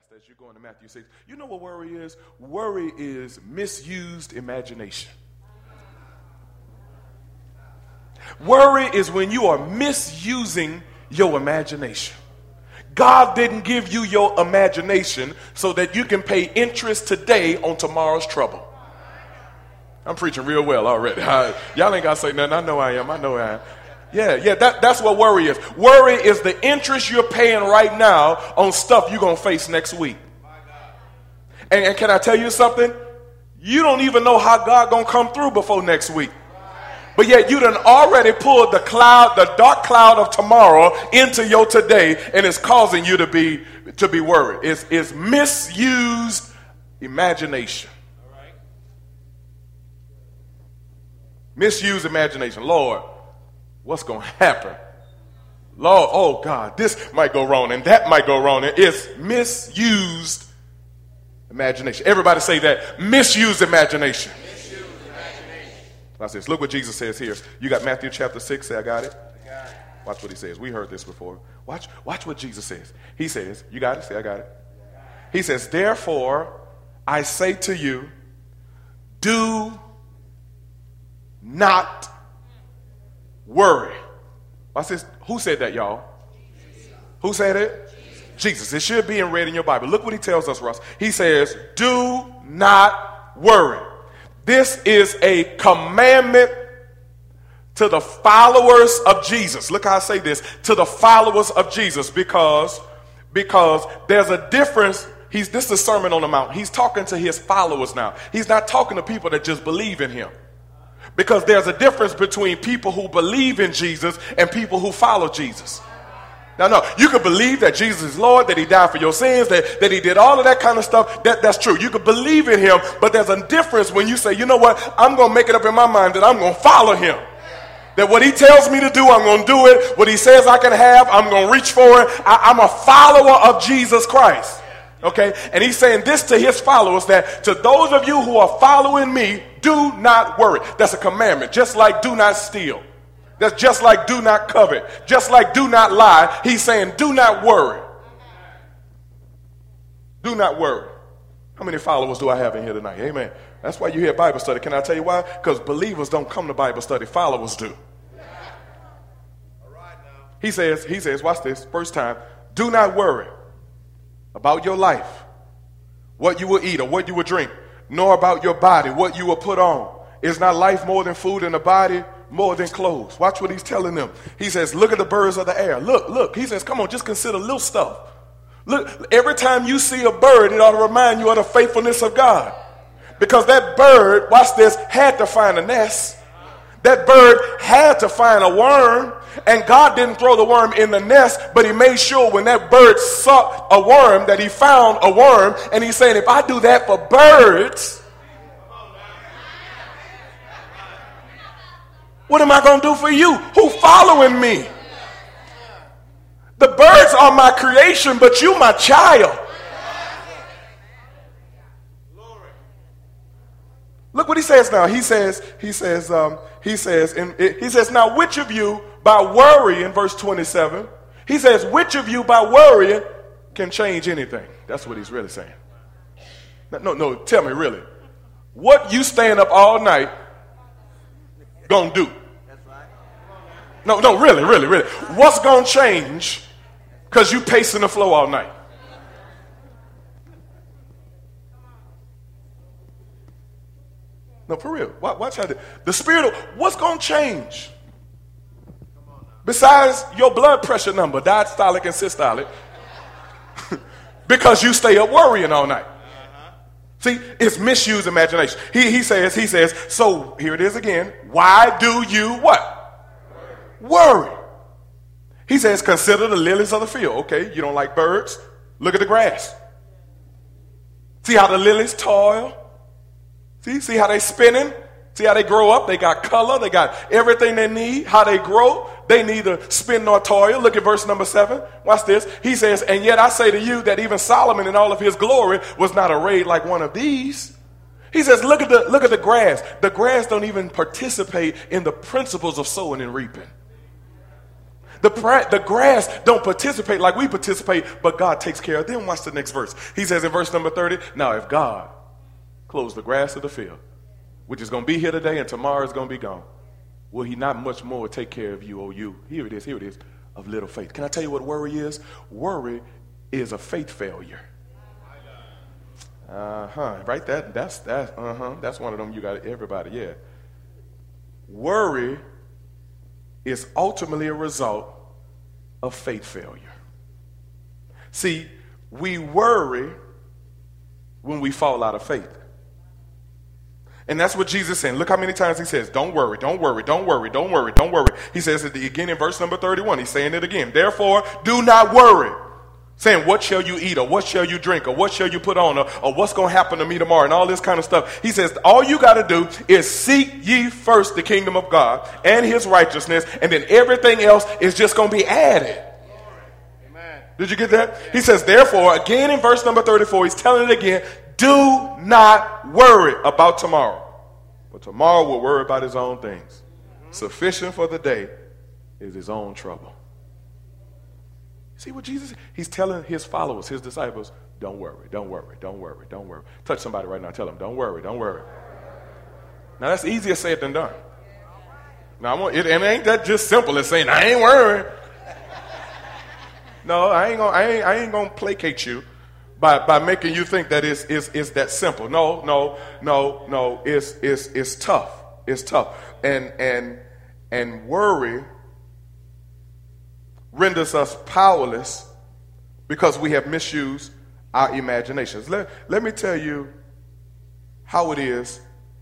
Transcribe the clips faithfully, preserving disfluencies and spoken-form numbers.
fast as you're going to Matthew six. You know what worry is? Worry is misused imagination. Worry is when you are misusing your imagination. God didn't give you your imagination so that you can pay interest today on tomorrow's trouble. I'm preaching real well already. I, y'all ain't got to say nothing. I know I am. I know I am. Yeah, yeah, that, that's what worry is. Worry is the interest you're paying right now on stuff you're going to face next week. And, and can I tell you something? You don't even know how God going to come through before next week. But yet you done already pulled the cloud, the dark cloud of tomorrow into your today, and it's causing you to be to be worried. It's, it's misused imagination. All right. Misused imagination. Lord, what's going to happen? Lord, oh God, this might go wrong and that might go wrong. It's misused imagination. Everybody say that. Misused imagination. Watch this. Look what Jesus says here. You got Matthew chapter six. Say, I got it. I got it. Watch what he says. We heard this before. Watch, watch what Jesus says. He says, you got it? Say, I got it. He says, therefore, I say to you, do not worry. Watch this. Who said that, y'all? Jesus. Who said it? Jesus. Jesus. It should be in red in your Bible. Look what he tells us, Russ. He says, do not worry. This is a commandment to the followers of Jesus. Look how I say this, to the followers of Jesus, because, because there's a difference. He's, this is a Sermon on the Mount. He's talking to his followers now. He's not talking to people that just believe in him. Because there's a difference between people who believe in Jesus and people who follow Jesus. Now, no, you could believe that Jesus is Lord, that he died for your sins, that, that he did all of that kind of stuff. That, that's true. You could believe in him, but there's a difference when you say, you know what, I'm going to make it up in my mind that I'm going to follow him. That what he tells me to do, I'm going to do it. What he says I can have, I'm going to reach for it. I, I'm a follower of Jesus Christ. Okay? And he's saying this to his followers, that to those of you who are following me, do not worry. That's a commandment, just like do not steal. That's just like do not covet. Just like do not lie. He's saying do not worry. Do not worry. How many followers do I have in here tonight? Amen. That's why you hear Bible study. Can I tell you why? Because believers don't come to Bible study. Followers do. All right now. He says, he says, watch this, first time, do not worry about your life, what you will eat or what you will drink, nor about your body, what you will put on. Is not life more than food and the body more than clothes? Watch what he's telling them. He says, look at the birds of the air. Look, look. He says, come on, just consider little stuff. Look, every time you see a bird, it ought to remind you of the faithfulness of God. Because that bird, watch this, had to find a nest. That bird had to find a worm. And God didn't throw the worm in the nest, but he made sure when that bird saw a worm that he found a worm. And he's saying, if I do that for birds, what am I going to do for you who following me? The birds are my creation, but you my child. Look what he says now. He says, he says, um, he says, in, he says, now which of you by worrying, verse twenty-seven, he says, which of you by worrying can change anything? That's what he's really saying. No, no, no, tell me really. What you staying up all night gonna do? No, no, really, really, really. What's gonna change because you pacing the floor all night? No, for real. Watch how the, the spirit of what's gonna change besides your blood pressure number, diastolic and systolic, because you stay up worrying all night. See, it's misused imagination. He, he says, he says, so here it is again. Why do you what? Worry. He says, consider the lilies of the field. Okay, you don't like birds? Look at the grass. See how the lilies toil? See, see how they spinning? See how they grow up? They got color. They got everything they need. How they grow? They neither spin nor toil. Look at verse number seven. Watch this. He says, and yet I say to you that even Solomon in all of his glory was not arrayed like one of these. He says, look at the, look at the grass. The grass don't even participate in the principles of sowing and reaping. The, pra- the grass don't participate like we participate, but God takes care of them. Watch the next verse. He says in verse number thirty, now if God clothes the grass of the field, which is going to be here today and tomorrow is going to be gone, will he not much more take care of you, oh you? Here it is, here it is, of little faith. Can I tell you what worry is? Worry is a faith failure. Uh-huh, right? That, that's, that, uh-huh, that's one of them you got, everybody, yeah. Worry is ultimately a result of faith failure. See, we worry when we fall out of faith. And that's what Jesus is saying. Look how many times he says, don't worry, don't worry, don't worry, don't worry, don't worry. He says it again in verse number thirty-one. He's saying it again. Therefore, do not worry. Saying, what shall you eat, or what shall you drink, or what shall you put on, or, or what's going to happen to me tomorrow, and all this kind of stuff. He says, all you got to do is seek ye first the kingdom of God and his righteousness, and then everything else is just going to be added. Amen. Did you get that? He says, therefore, again in verse number thirty-four, he's telling it again, do not worry about tomorrow, but tomorrow will worry about his own things. Sufficient for the day is his own trouble. See what Jesus, he's telling his followers, his disciples, don't worry, don't worry, don't worry, don't worry. Touch somebody right now, tell them, don't worry, don't worry. Now that's easier said than done. Now I want it, and it ain't that just simple as saying, I ain't worrying. No, I ain't gonna, I ain't, I ain't gonna placate you by, by making you think that it's, it's, it's that simple. No, no, no, no, it's, it's, it's tough. It's tough. And, and, and worry renders us powerless because we have misused our imaginations. Let, let me tell you how it is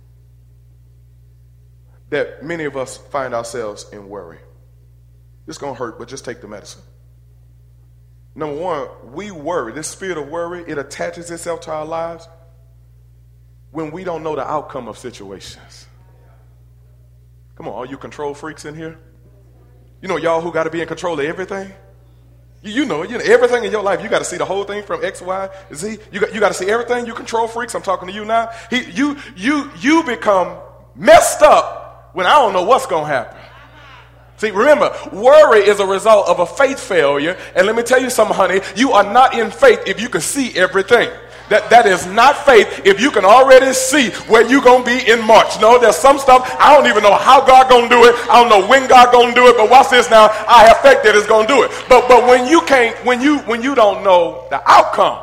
that many of us find ourselves in worry. It's going to hurt, but just take the medicine. Number one, we worry. This spirit of worry, it attaches itself to our lives when we don't know the outcome of situations. Come on, all you control freaks in here? You know, y'all who got to be in control of everything. You, you know, you know, everything in your life. You got to see the whole thing from X, Y, Z. You got, you got to see everything. You control freaks. I'm talking to you now. He, you, you, you become messed up when I don't know what's going to happen. See, remember, worry is a result of a faith failure. And let me tell you something, honey. You are not in faith if you can see everything. That, that is not faith if you can already see where you're going to be in March. No, there's some stuff, I don't even know how God going to do it. I don't know when God going to do it, but watch this now. I have faith that it's going to do it. But but when you can't, when you when you don't know the outcome.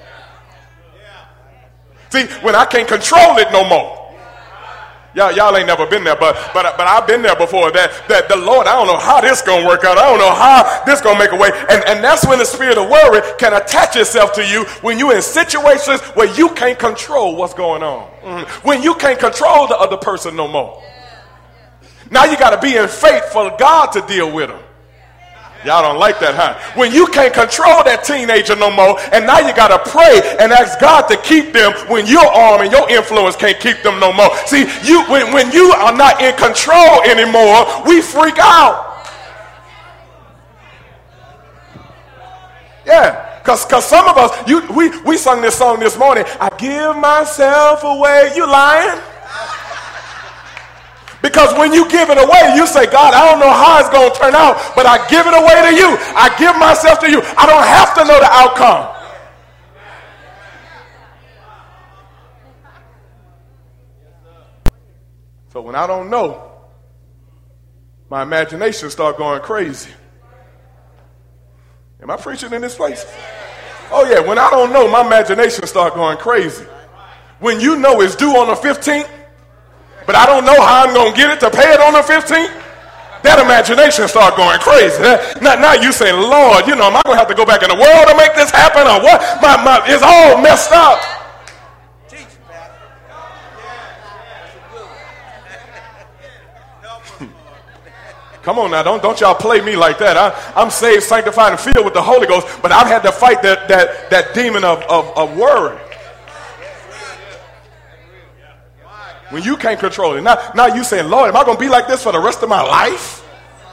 See, when I can't control it no more. Y'all, y'all ain't never been there, but but but I've been there before. That that the Lord, I don't know how this gonna work out. I don't know how this gonna make a way. And and that's when the spirit of worry can attach itself to you when you're in situations where you can't control what's going on. Mm-hmm. When you can't control the other person no more. Now you got to be in faith for God to deal with them. Y'all don't like that, huh? When you can't control that teenager no more, and now you got to pray and ask God to keep them when your arm and your influence can't keep them no more. See, you when, when you are not in control anymore, we freak out. Yeah, because because some of us, you we, we sung this song this morning, I give myself away. You lying? Because when you give it away, you say, God, I don't know how it's going to turn out, but I give it away to you. I give myself to you. I don't have to know the outcome. So when I don't know, my imagination start going crazy. Am I preaching in this place? Oh yeah, when I don't know, my imagination start going crazy. When you know it's due on the fifteenth, but I don't know how I'm going to get it to pay it on the fifteenth, that imagination start going crazy. Now, now you say, Lord, you know, am I going to have to go back in the world to make this happen or what? My, my, it's all messed up. Come on now, don't, don't y'all play me like that. I, I'm saved, sanctified, and filled with the Holy Ghost, but I've had to fight that, that, that demon of, of, of worry. When you can't control it. Now, now you saying, Lord, am I going to be like this for the rest of my life?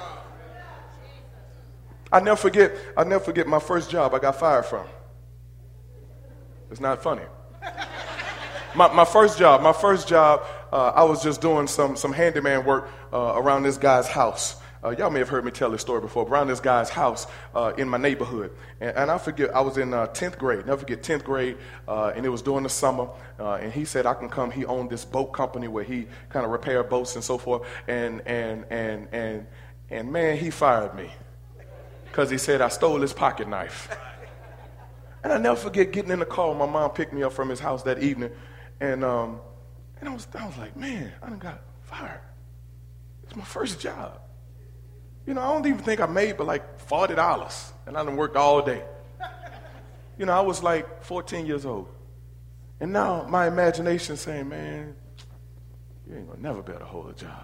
I never forget, I never forget my first job I got fired from. It's not funny. My, my first job, my first job, uh, I was just doing some, some handyman work uh, around this guy's house. Uh, y'all may have heard me tell this story before. Around this guy's house uh, in my neighborhood. And, and I forget, I was in uh, tenth grade. Never forget, tenth grade, uh, and it was during the summer. Uh, and he said I can come. He owned this boat company where he kind of repaired boats and so forth. And, and, and, and, and man, he fired me because he said I stole his pocket knife. And I never forget getting in the car. My mom picked me up from his house that evening. And, um, and I, was, I was like, man, I done got fired. It's my first job. You know, I don't even think I made but like forty dollars, and I done worked all day. You know, I was like fourteen years old. And now my imagination saying, man, you ain't gonna never be able to hold a job.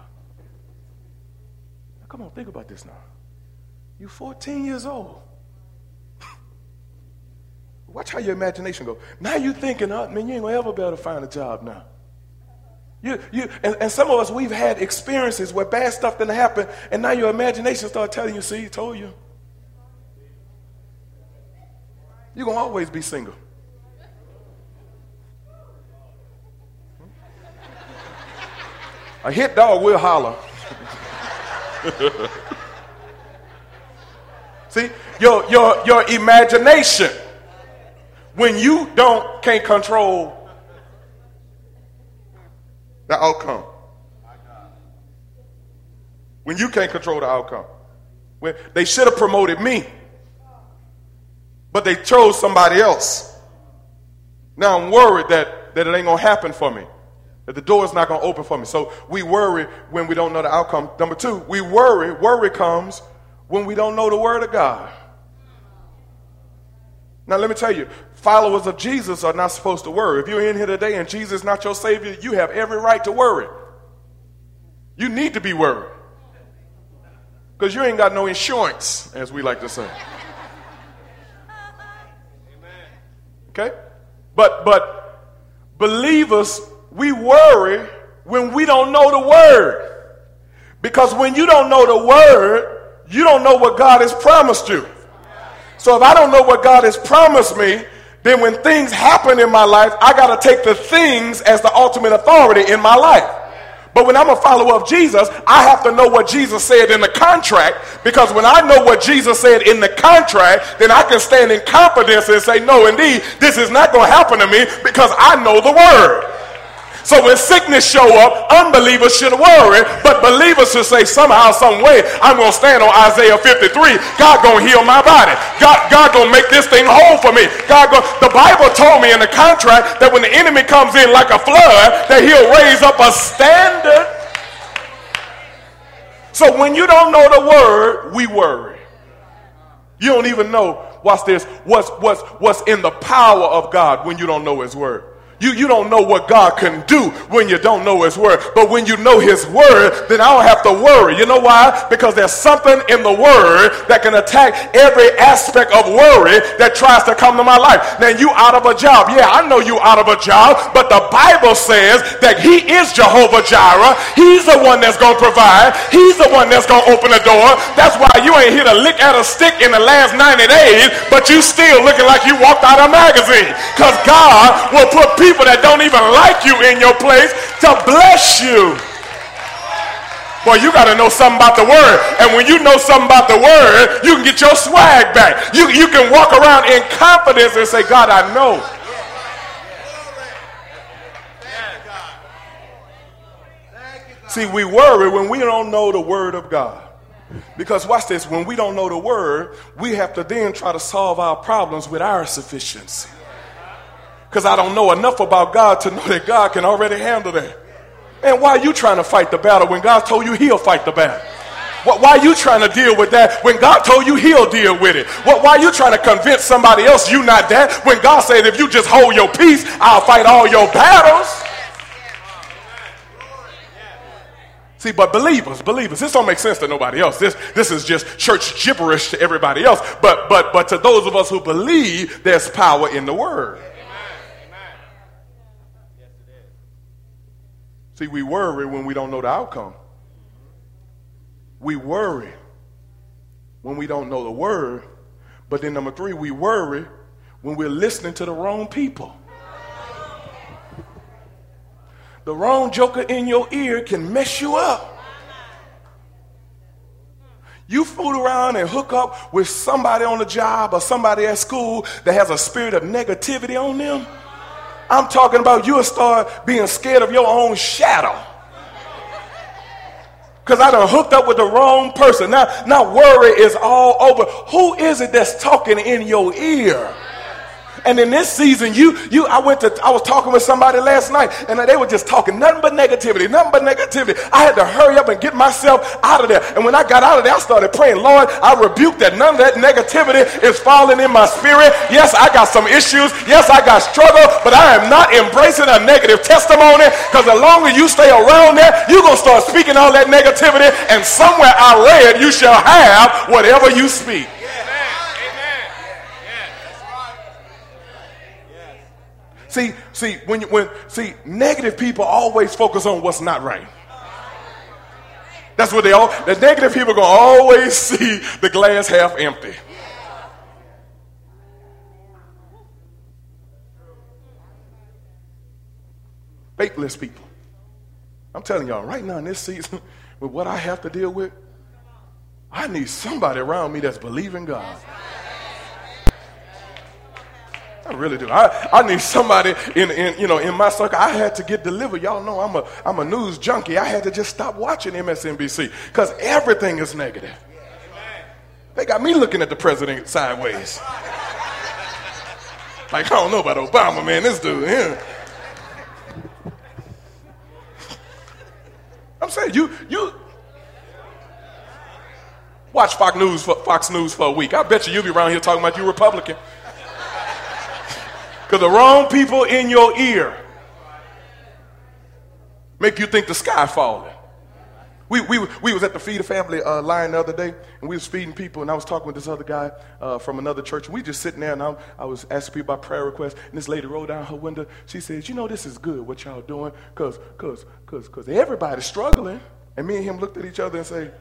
Now, come on, think about this now. You fourteen years old. Watch how your imagination go. Now you thinking, oh, man, you ain't gonna ever be able to find a job now. You, you, and, and some of us, we've had experiences where bad stuff didn't happen, and now your imagination starts telling you, see, told you. You're going to always be single. A hit dog will holler. See, your, your, your imagination, when you don't, can't control the outcome. When you can't control the outcome. When they should have promoted me, but they chose somebody else. Now I'm worried that, that it ain't going to happen for me, that the door is not going to open for me. So we worry when we don't know the outcome. Number two, we worry. Worry comes when we don't know the word of God. Now, let me tell you, followers of Jesus are not supposed to worry. If you're in here today and Jesus is not your Savior, you have every right to worry. You need to be worried because you ain't got no insurance, as we like to say. Okay? But, but believers, we worry when we don't know the word. Because when you don't know the word, you don't know what God has promised you. So if I don't know what God has promised me, then when things happen in my life, I got to take the things as the ultimate authority in my life. But when I'm a follower of Jesus, I have to know what Jesus said in the contract, because when I know what Jesus said in the contract, then I can stand in confidence and say, no, indeed, this is not going to happen to me because I know the word. So when sickness show up, unbelievers should worry, but believers should say, somehow, some way, I'm going to stand on Isaiah fifty-three. God going to heal my body. God, God going to make this thing whole for me. God go, the Bible told me in the contract that when the enemy comes in like a flood, that he'll raise up a standard. So when you don't know the word, we worry. You don't even know, watch this, what's, what's, what's in the power of God when you don't know his word. You, you don't know what God can do when you don't know his word. But when you know his word, then I don't have to worry. You know why? Because there's something in the word that can attack every aspect of worry that tries to come to my life. Now, you out of a job. Yeah, I know you out of a job, but the Bible says that he is Jehovah Jireh. He's the one that's going to provide. He's the one that's going to open the door. That's why you ain't hit a lick at a stick in the last ninety days, but you still looking like you walked out of a magazine. Because God will put people People that don't even like you in your place to bless you. Boy, you got to know something about the word. And when you know something about the word, you can get your swag back. You, you can walk around in confidence and say, God, I know. See, we worry when we don't know the word of God. Because watch this, when we don't know the word, we have to then try to solve our problems with our sufficiency. Because I don't know enough about God to know that God can already handle that. And why are you trying to fight the battle when God told you he'll fight the battle? Why are you trying to deal with that when God told you he'll deal with it? Why are you trying to convince somebody else you not that when God said if you just hold your peace, I'll fight all your battles? See, but believers, believers, this don't make sense to nobody else. This, this is just church gibberish to everybody else. But, but, but to those of us who believe, there's power in the word. See, we worry when we don't know the outcome. We worry when we don't know the word. But then number three, we worry when we're listening to the wrong people. The wrong joker in your ear can mess you up. You fool around and hook up with somebody on the job or somebody at school that has a spirit of negativity on them. I'm talking about you'll start being scared of your own shadow. Because I done hooked up with the wrong person. Now, now worry is all over. Who is it that's talking in your ear? And in this season, you, you, I went to, I was talking with somebody last night, and they were just talking nothing but negativity, nothing but negativity. I had to hurry up and get myself out of there. And when I got out of there, I started praying, Lord, I rebuke that none of that negativity is falling in my spirit. Yes, I got some issues. Yes, I got struggle, but I am not embracing a negative testimony, because the longer you stay around there, you're going to start speaking all that negativity, and somewhere I read, you shall have whatever you speak. See, see, when you, when see, negative people always focus on what's not right. That's what they all. The negative people gonna always see the glass half empty. Faithless people. I'm telling y'all right now in this season, with what I have to deal with, I need somebody around me that's believing God. I really do. I, I need somebody in, in you know in my circle. I had to get delivered. Y'all know I'm a I'm a news junkie. I had to just stop watching M S N B C because everything is negative. They got me looking at the president sideways. Like, I don't know about Obama, man. This dude, yeah. I'm saying you you watch Fox News for Fox News for a week. I bet you you'll be around here talking about you Republican. Because the wrong people in your ear make you think the sky falling. We we we was at the Feed a Family uh, line the other day, and we was feeding people, and I was talking with this other guy uh, from another church. And we just sitting there, and I, I was asking people about prayer requests, and this lady rolled down her window. She says, you know, this is good, what y'all doing, because cause, cause, cause everybody's struggling. And me and him looked at each other and say,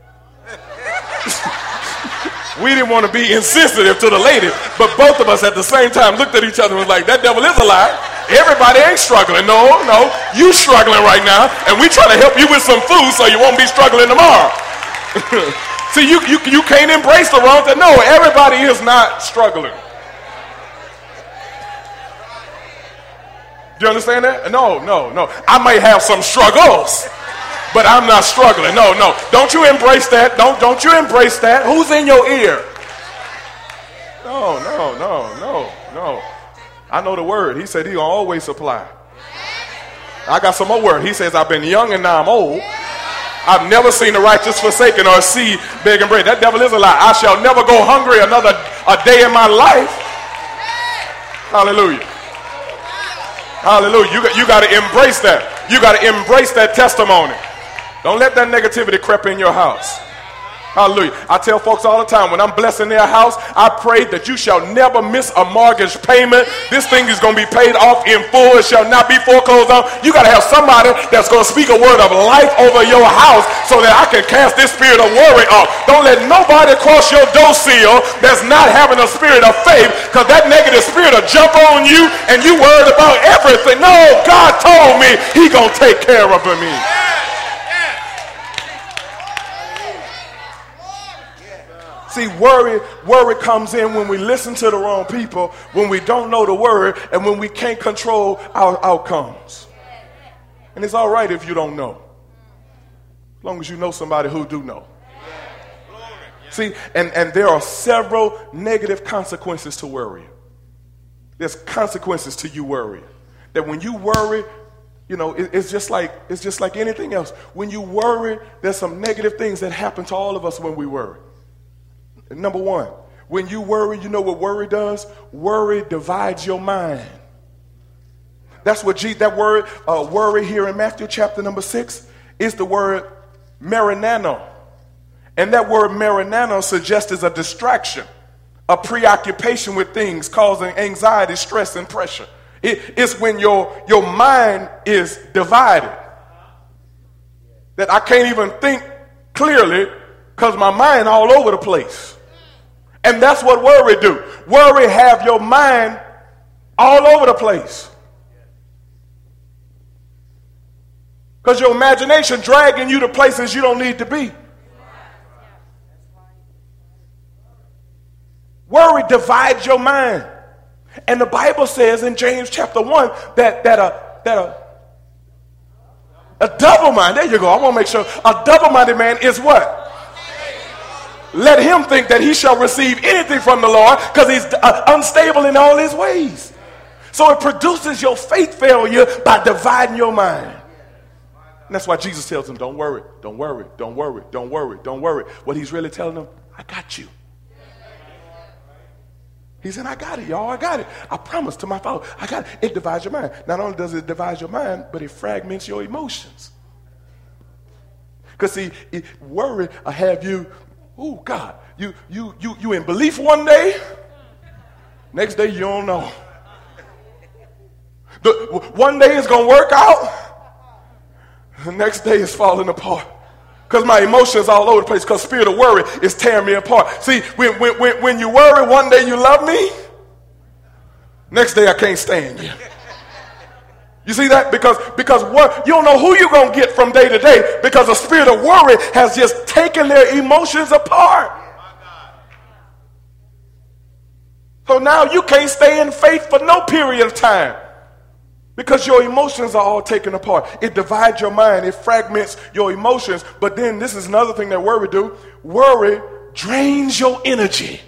we didn't want to be insensitive to the lady, but both of us at the same time looked at each other and was like, that devil is a lie. Everybody ain't struggling. No, no, you struggling right now, and we trying to help you with some food so you won't be struggling tomorrow. See, you, you, you can't embrace the wrong thing. No, everybody is not struggling. Do you understand that? No, no, no. I may have some struggles, but I'm not struggling. No, no. Don't you embrace that. Don't, don't you embrace that. Who's in your ear? No, no, no, no, no. I know the word. He said he gonna always supply. I got some more word. He says, I've been young and now I'm old. I've never seen the righteous forsaken or a seed begging bread. That devil is a lie. I shall never go hungry another a day in my life. Hallelujah. Hallelujah. You got, you got to embrace that. You got to embrace that testimony. Don't let that negativity creep in your house. Hallelujah. I tell folks all the time, when I'm blessing their house, I pray that you shall never miss a mortgage payment. This thing is going to be paid off in full. It shall not be foreclosed on. You got to have somebody that's going to speak a word of life over your house so that I can cast this spirit of worry off. Don't let nobody cross your door seal that's not having a spirit of faith, because that negative spirit will jump on you and you worried about everything. No, God told me he going to take care of me. See, worry, worry comes in when we listen to the wrong people, when we don't know the word, and when we can't control our outcomes. And it's all right if you don't know, as long as you know somebody who do know. See, and, and there are several negative consequences to worry. There's consequences to you worrying. That when you worry, you know, it, it's just like it's just like anything else. When you worry, there's some negative things that happen to all of us when we worry. Number one, when you worry, you know what worry does? Worry divides your mind. That's what G, that word uh, worry here in Matthew chapter number six is the word marinano. And that word marinano suggests is a distraction, a preoccupation with things causing anxiety, stress, and pressure. It, it's when your, your mind is divided. That I can't even think clearly because my mind all over the place. And that's what worry do. Worry have your mind all over the place. Because your imagination dragging you to places you don't need to be. Worry divides your mind. And the Bible says in James chapter one that, that, a, that a, a double mind, there you go, I want to make sure, a double-minded man is what? Let him think that he shall receive anything from the Lord, because he's uh, unstable in all his ways. So it produces your faith failure by dividing your mind. And that's why Jesus tells them, don't worry, don't worry, don't worry, don't worry, don't worry. What he's really telling them, I got you. He said, I got it, y'all, I got it. I promise to my Father, I got it. It divides your mind. Not only does it divide your mind, but it fragments your emotions. Because see, it, worry will have you, oh God, you, you, you, you in belief one day, next day you don't know. The, one day it's going to work out, the next day it's falling apart. Because my emotions all over the place, because spirit of worry is tearing me apart. See, when, when, when, when you worry, one day you love me, next day I can't stand you. You see that? Because, because what, you don't know who you're going to get from day to day, because the spirit of worry has just taken their emotions apart. So now you can't stay in faith for no period of time. Because your emotions are all taken apart. It divides your mind. It fragments your emotions. But then this is another thing that worry do. Worry drains your energy.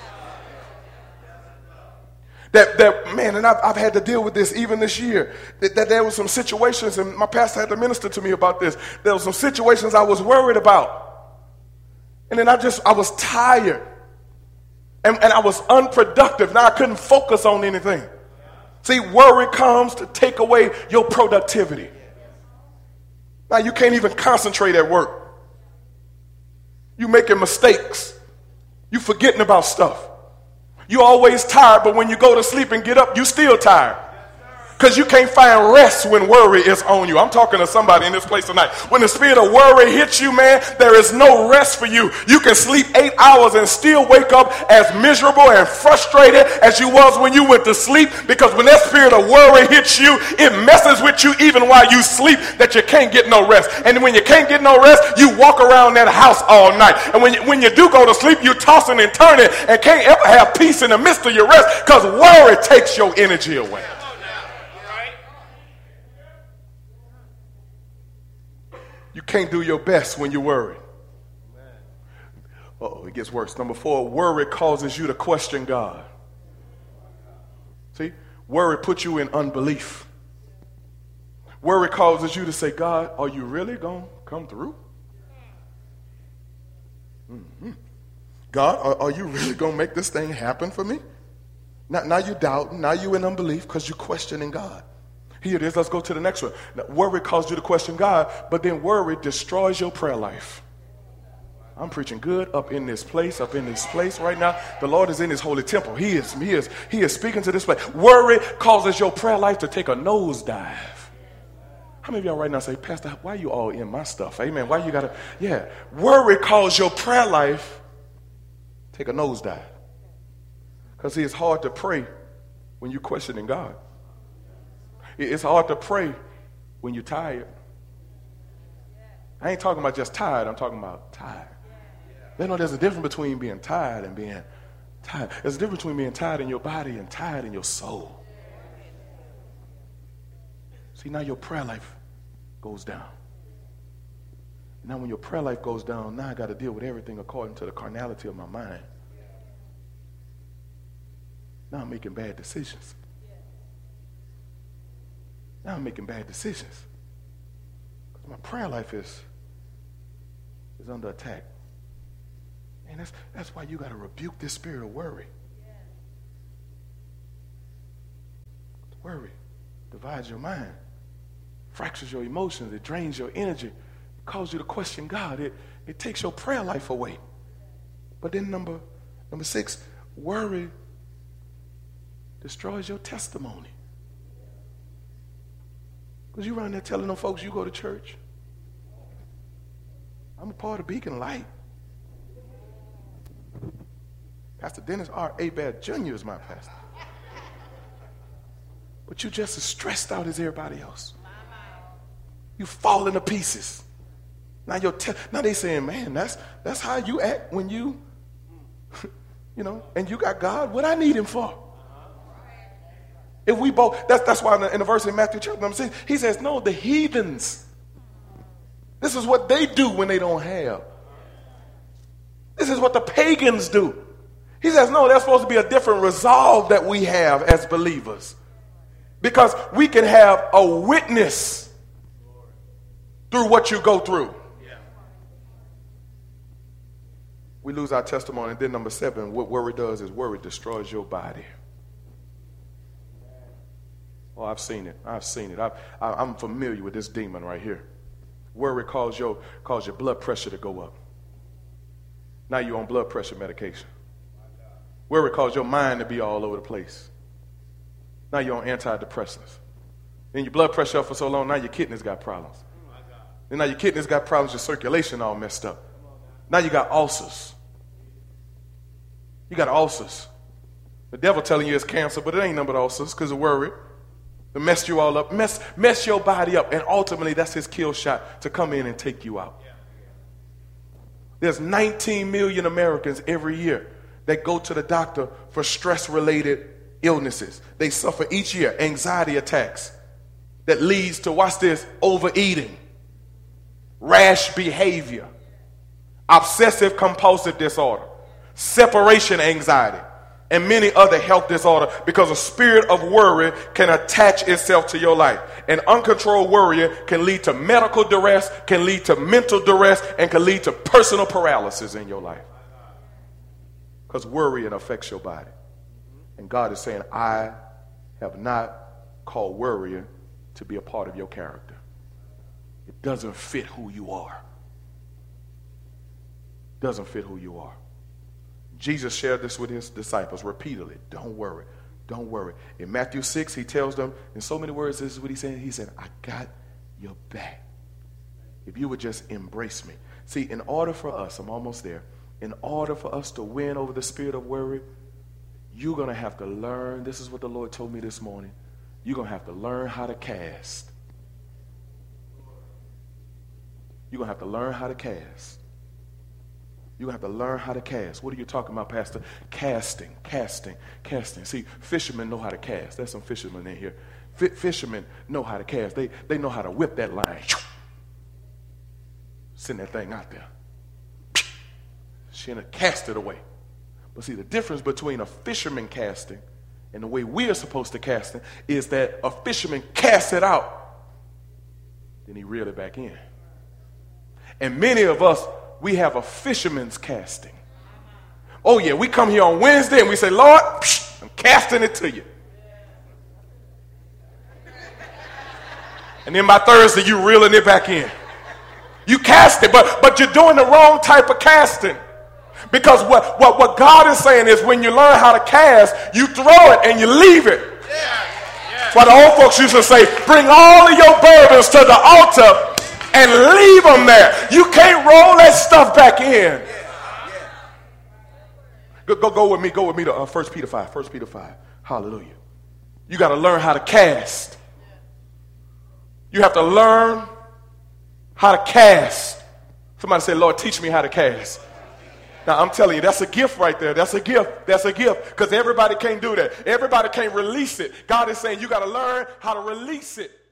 That, that man, and I've, I've had to deal with this even this year. That, that there were some situations, and my pastor had to minister to me about this. There were some situations I was worried about. And then I just, I was tired. And, and I was unproductive. Now I couldn't focus on anything. See, worry comes to take away your productivity. Now you can't even concentrate at work. You making mistakes. You forgetting about stuff. You always tired, but when you go to sleep and get up, you still tired. Because you can't find rest when worry is on you. I'm talking to somebody in this place tonight. When the spirit of worry hits you, man, there is no rest for you. You can sleep eight hours and still wake up as miserable and frustrated as you was when you went to sleep. Because when that spirit of worry hits you, it messes with you even while you sleep, that you can't get no rest. And when you can't get no rest, you walk around that house all night. And when you, when you do go to sleep, you're tossing and turning and can't ever have peace in the midst of your rest, because worry takes your energy away. You can't do your best when you worry. Uh-oh, it gets worse. Number four, worry causes you to question God. See, worry puts you in unbelief. Worry causes you to say, God, are you really going to come through? Mm-hmm. God, are, are you really going to make this thing happen for me? Now, now you're doubting. Now you're in unbelief because you're questioning God. Here it is. Let's go to the next one. Now, worry causes you to question God, but then worry destroys your prayer life. I'm preaching good up in this place, up in this place right now. The Lord is in his holy temple. He is, he is, he is speaking to this place. Worry causes your prayer life to take a nosedive. How many of y'all right now say, Pastor, why are you all in my stuff? Amen. Why you gotta, yeah. Worry causes your prayer life take a nosedive. Because see, it's hard to pray when you're questioning God. It's hard to pray when you're tired. I ain't talking about just tired. I'm talking about tired. You know, there's a difference between being tired and being tired. There's a difference between being tired in your body and tired in your soul. See, now your prayer life goes down. Now when your prayer life goes down, now I got to deal with everything according to the carnality of my mind. Now I'm making bad decisions. Now I'm making bad decisions. My prayer life is, is under attack. And that's, that's why you got to rebuke this spirit of worry. Worry divides your mind, fractures your emotions, it drains your energy, it causes you to question God, it, it takes your prayer life away. But then number, number six, worry destroys your testimony. Because you around there telling them folks you go to church. I'm a part of Beacon Light. Pastor Dennis R. Abad Junior is my pastor. But you just as stressed out as everybody else. You falling to pieces. Now you're te- now they saying, man, that's that's how you act when you You know, and you got God. What I need him for? If we both, that's, that's why in the, in the verse in Matthew chapter number six, he says, no, the heathens. This is what they do when they don't have. This is what the pagans do. He says, no, there's supposed to be a different resolve that we have as believers. Because we can have a witness through what you go through. We lose our testimony. And then number seven, what worry does is worry destroys your body. Oh, I've seen it. I've seen it. I've, I, I'm familiar with this demon right here. Worry causes your, cause your blood pressure to go up. Now you're on blood pressure medication. Worry causes your mind to be all over the place. Now you're on antidepressants. Then your blood pressure up for so long, now your kidneys got problems. Then now your kidneys got problems, your circulation all messed up. Now you got ulcers. You got ulcers. The devil telling you it's cancer, but it ain't nothing but ulcers because of worry. To mess you all up, mess, mess your body up, and ultimately that's his kill shot to come in and take you out. There's nineteen million Americans every year that go to the doctor for stress-related illnesses. They suffer each year anxiety attacks that leads to, watch this, overeating, rash behavior, obsessive compulsive disorder, separation anxiety, and many other health disorders, because a spirit of worry can attach itself to your life. And uncontrolled worry can lead to medical duress, can lead to mental duress, and can lead to personal paralysis in your life. Because worrying affects your body. And God is saying, I have not called worrying to be a part of your character. It doesn't fit who you are. It doesn't fit who you are. Jesus shared this with his disciples repeatedly. Don't worry. Don't worry. In Matthew six, he tells them in so many words, this is what he said. He said, I got your back. If you would just embrace me. See, in order for us, I'm almost there. In order for us to win over the spirit of worry, you're going to have to learn. This is what the Lord told me this morning. You're going to have to learn how to cast. You're going to have to learn how to cast. You have to learn how to cast. What are you talking about, Pastor? Casting, casting, casting. See, fishermen know how to cast. There's some fishermen in here. F- fishermen know how to cast. They, they know how to whip that line. Send that thing out there. She cast it away. But see, the difference between a fisherman casting and the way we are supposed to cast it is that a fisherman casts it out, then he reeled it back in. And many of us, we have a fisherman's casting. Oh yeah, we come here on Wednesday and we say, Lord, psh, I'm casting it to you. And then by Thursday, you reeling it back in. You cast it, but, but you're doing the wrong type of casting. Because what, what, what God is saying is when you learn how to cast, you throw it and you leave it. Yeah. Yeah. That's why the old folks used to say, bring all of your burdens to the altar and leave them there. You can't roll that stuff back in. Go, go, go with me. Go with me to uh, First Peter five. First Peter five. Hallelujah. You got to learn how to cast. You have to learn how to cast. Somebody say, Lord, teach me how to cast. Now, I'm telling you, that's a gift right there. That's a gift. That's a gift. Because everybody can't do that. Everybody can't release it. God is saying you got to learn how to release it.